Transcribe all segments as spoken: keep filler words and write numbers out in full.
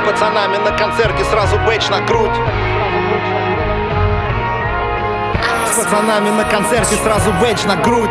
пацанами на концерте сразу бэдж на грудь. С пацанами на концерте сразу бэдж на грудь.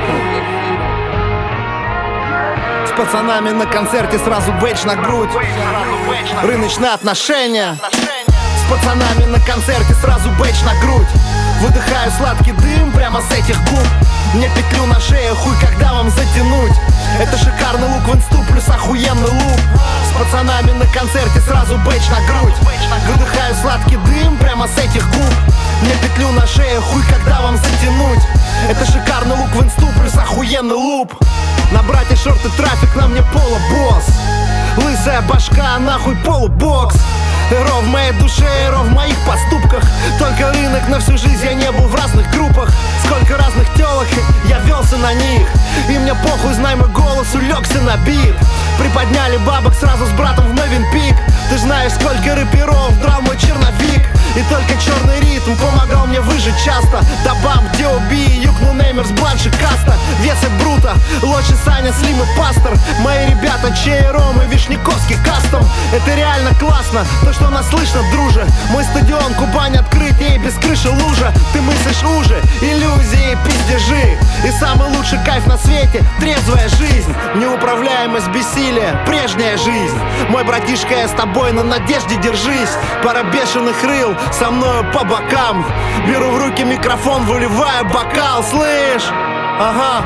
С пацанами на концерте сразу бэдж на грудь. Рыночные отношения. С пацанами на концерте сразу бэдж на грудь. Выдыхаю сладкий дым прямо с этих губ. Мне петлю на шее, хуй, когда вам затянуть. Это шикарный лук в инсту плюс охуенный лук. С пацанами на концерте сразу бэдж на грудь. Выдыхаю сладкий дым прямо с этих губ. Мне петлю на шее, хуй, когда вам затянуть. Это шикарный лук в инсту плюс охуенный луп. На брате шорты трафик, на мне поло босс. Лысая башка, нахуй полубокс. Эро в моей душе, эро в моих поступках. Только рынок, на всю жизнь я не был в разных группах. Сколько разных телок, я велся на них. И мне похуй, знай, мой голос улегся на бит. Приподняли бабок сразу с братом в Мовенпик. Ты знаешь, сколько рэперов драл мой черновик. И только черный ритм помогал мне выжить часто. Добам, где уби, юкну Неймерс, Бланши, Каста. Весы Брута, Лочи, Саня, Слим и Пастор. Мои ребята, чей Ром и Вишняковский кастом. Это реально классно, то, что нас слышно, друже. Мой стадион, Кубань, открытие и без крыши лужа. Ты мыслишь уже, иллюзии, пиздежи. И самый лучший кайф на свете — трезвая жизнь. Неуправляемость, бессилие, прежняя жизнь. Мой братишка, я с тобой, на надежде держись. Пара бешеных рыл со мною по бокам. Беру в руки микрофон, выливаю бокал, слышь? Ага.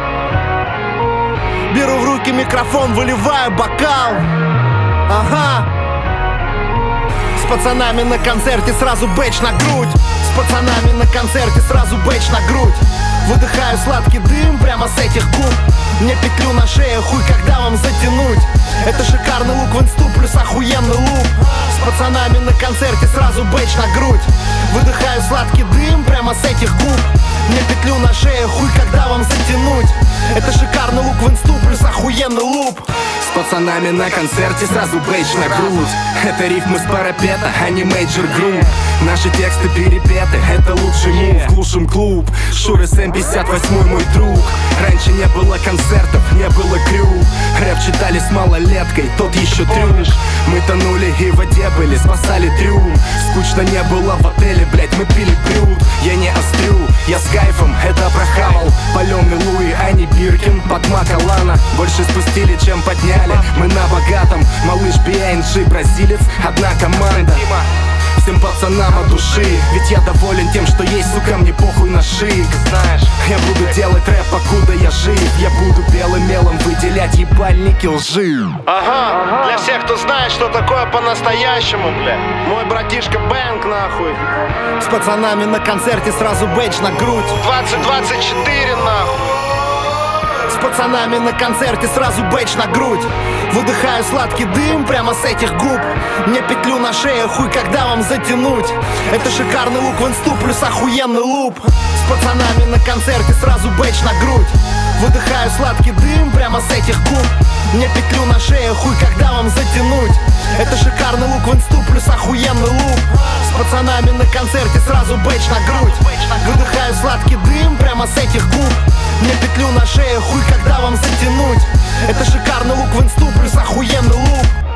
Беру в руки микрофон, выливаю бокал. Ага. С пацанами на концерте сразу бэдж на грудь. С пацанами на концерте сразу бэдж на грудь. Выдыхаю сладкий дым прямо с этих губ. Мне петлю на шее, хуй, когда вам затянуть. Это шикарный лук в инсту плюс охуенный лук. С пацанами на концерте сразу бэдж на грудь. Выдыхаю сладкий дым прямо с этих губ. Мне петлю на шее, хуй, когда вам затянуть. Это шикарный лук в инсту плюс охуенный луп. С пацанами на концерте сразу бэдж на грудь. Это рифмы с парапета, а не мейджор групп. Наши тексты перепеты, это лучший мув. Глушим клуб, Шур эс эм пятьдесят восемь мой друг. Раньше не было концертов, не было крю. Рэп читали с малолеткой, тот еще трюк. Мы тонули и в воде были, спасали трюм. Скучно не было в отеле, блять, мы пили брют. Я не острю, я с кайфом, это прохавал. Палёный Луи, а не Биркин, под Макалана. Больше спустили, чем подняли, мы на богатом. Малыш би эн джи, бразилец, одна команда. Всем пацанам от души, ведь я доволен тем, что есть, сука, мне похуй на шик. Знаешь, я буду делать рэп, покуда я жив. Я буду белым мелом выделять ебальники лжи. Ага, для всех, кто знает, что такое по-настоящему, бля. Мой братишка Бэнк, нахуй. С пацанами на концерте сразу бэдж на грудь. двадцать двадцать четыре, нахуй. С пацанами на концерте сразу бэдж на грудь. Выдыхаю сладкий дым прямо с этих губ. Мне петлю на шее, хуй, когда вам затянуть. Это шикарный лук в инсту плюс охуенный луп. С пацанами на концерте сразу бэдж на грудь. Выдыхаю сладкий дым прямо с этих губ. Мне петлю на шее, хуй, когда вам затянуть. Это шикарный лук в инсту плюс охуенный луп. С пацанами на концерте сразу бэдж на грудь. Выдыхаю сладкий дым прямо с этих губ. Мне петлю на шее, хуй, когда вам затянуть. Это шикарный лук в инсту плюс охуенный луп.